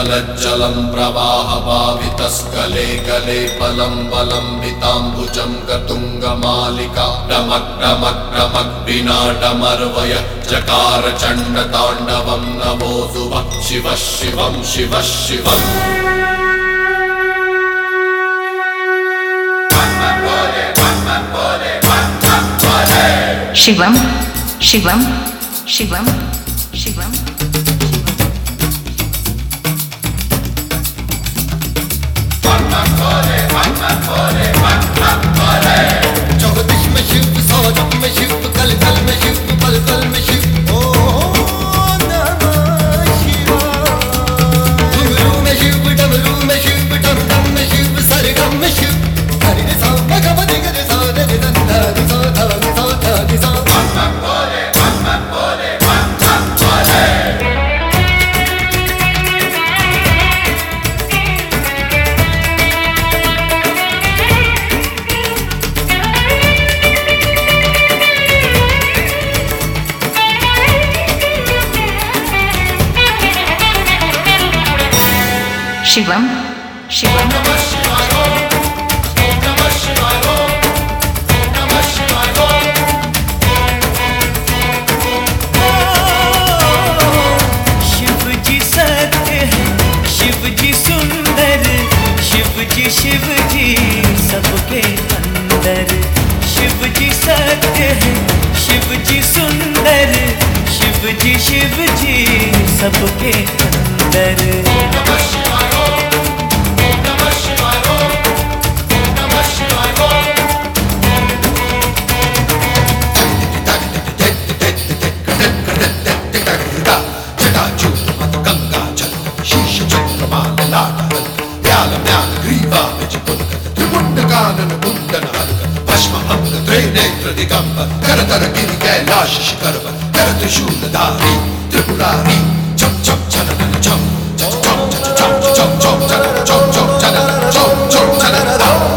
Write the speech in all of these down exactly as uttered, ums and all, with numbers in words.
जलज्जलं प्रवाहपावितस्कले कले फलं बलम्बिताम्बुजं गतुङ्गमालिका डमक् डमक् डमक् विनाटमर्वय चकार चण्डताण्डवं नभोऽसुवः शिवः शिवं शिवः शिवम् शिवम शिवम शिवम शिवम चौदिश में शिव, सौरभ में शिव, कल कल में शिव, पल पल में शिव। ओ नमः शिवाय। घुंघरू में शिव, डमरू में शिव, डम डम में शिव, सरगम में शिव। हरि रे सा ग ग ध ग रे सा रे रे ध ध रि सा ध रि सा ध रि सा। शिवम शिवम शिव जी सत्य है, शिव जी सुंदर, शिव जी शिव जी सबके अंदर। शिव जी सत्य है, शिव जी सुंदर, शिव जी शिव जी सबके अंदर। करतर गिरि कैलाश शिखर कर त्रिशूलधारी त्रिपुरारी चम चम चनन चम चम चम चम चम चम चनन चम चम चनन चम चम चनन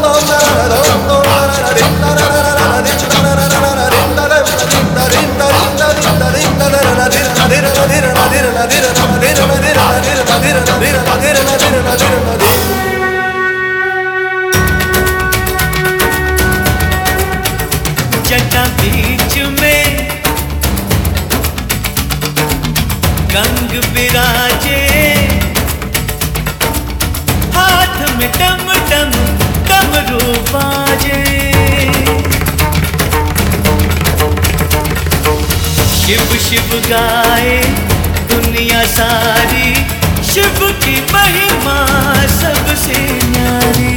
जटा बीच में गंग विराजे, हाथ में डम डम डमरू बाजे। शिव शिव गाए दुनिया सारी, शिव की महिमा सबसे न्यारी।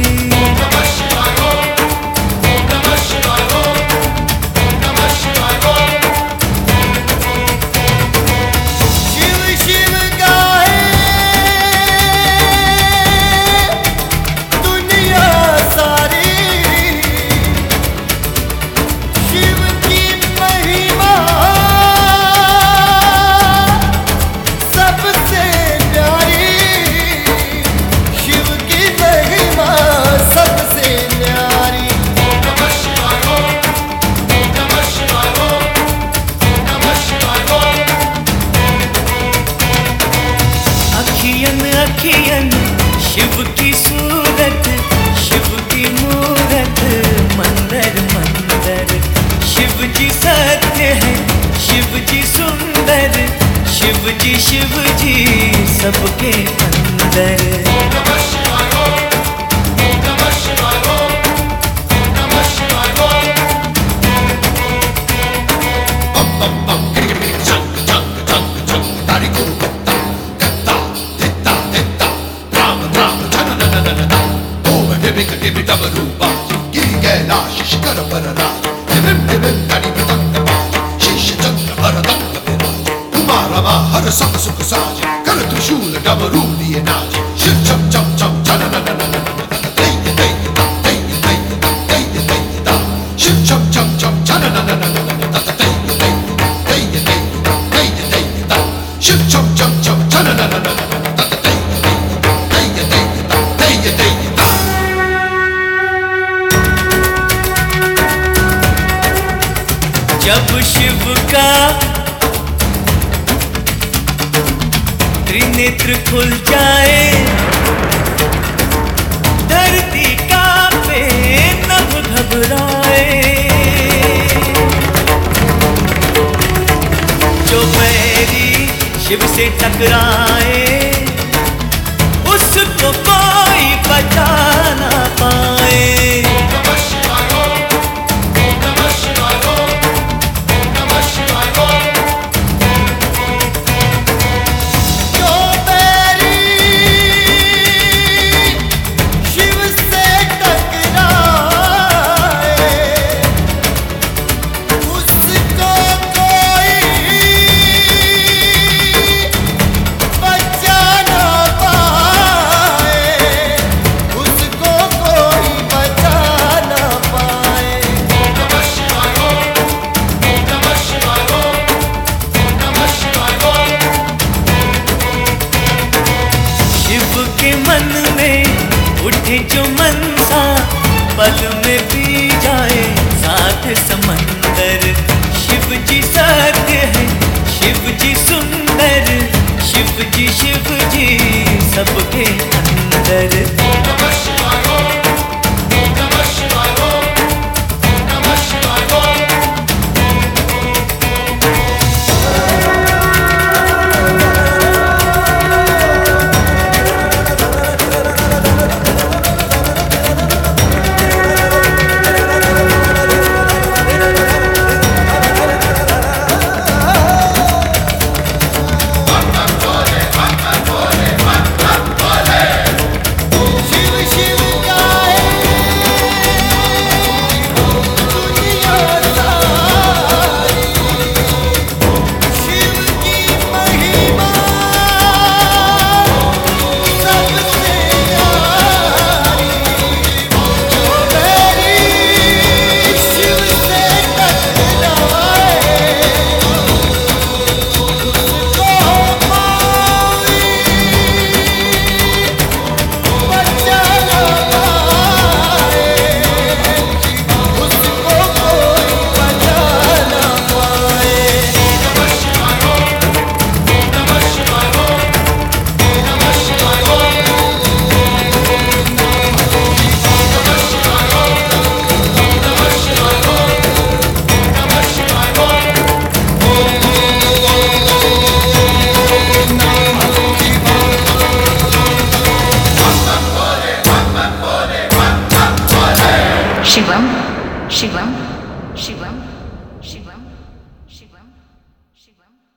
अखियन शिव की सूरत, शिव की मूरत मंदर मंदर। शिव जी सत्य है, शिव जी सुंदर, शिव जी शिव जी सबके अंदर। गिरि कैलाश शिखर पर राज दिविम दिविम धनि पतंग बाज शीश चंद्र भरतंग विराज उमा रमा हर सब सुख साज कर त्रिशूल डमरू लिए नाज शिव चम चम चम चनन शिव चम चम चम चनन शिव चम चम चम चनन जब शिव का त्रिनेत्र खुल जाए, धरती कांपे नभ घबराए। जो बैरी शिव से टकराए, उसको कोई बचा ना पाए। उठे जो मनसा पल में पी जाए साथ समंदर। शिव जी सत्य है, शिव जी सुंदर, शिव जी शिव जी सबके अंदर। शिवम शिवम शिवम शिवम शिवम शिवम।